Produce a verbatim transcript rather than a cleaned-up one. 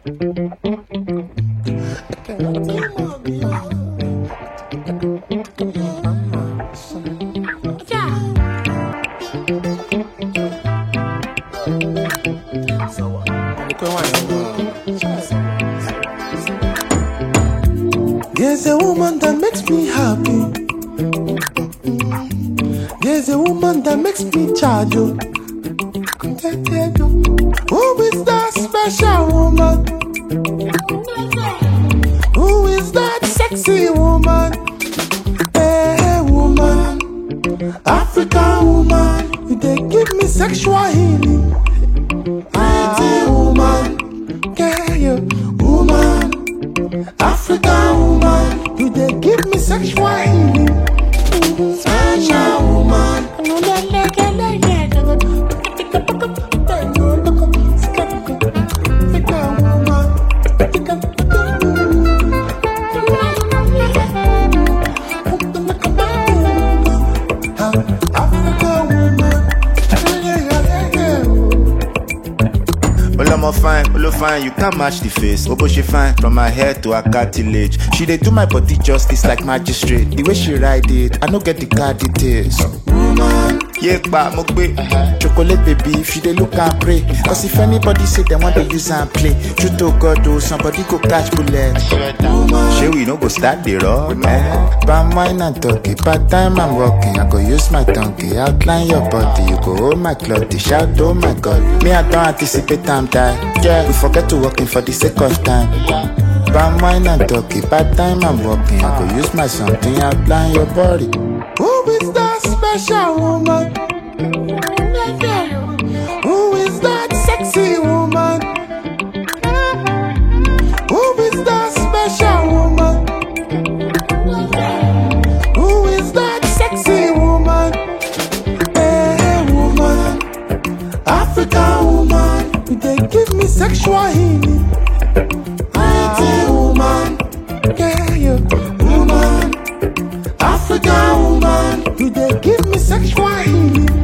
There's a woman that makes me happy. There's a woman that makes me charge you. Who is that special woman? Who is that sexy woman? Hey woman, African woman, you they give me sexual healing. Pretty woman, yeah, you woman, African woman, you they give me sexual healing. Special woman, I'm fine, all fine, you can't match the face. Obo she fine, from my hair to her cartilage. She dey do my body justice like magistrate. The way she ride it, I no get the car details. Woman, yeah, pa, mokbe. Chocolate baby, if she dey look and pray. Cause if anybody say they want to use and play, true to God, oh, somebody go catch bullet. She we no go start the rock, man. Palm wine and talkie, part time I'm walking. I go use my donkey, outline your body. You go hold my cloth, shout, oh my God. Me, I don't anticipate time die. Yeah, we forget to working for the sake of time. Palm wine and talkie, part time I'm walking. I go use my something, outline your body. Who is that special woman? Who is that sexy woman? Who is that special woman? Who is that sexy woman? Hey woman, African woman, they give me sexual healing. Pretty woman, yeah, you woman, African woman, you they give me sexual healing.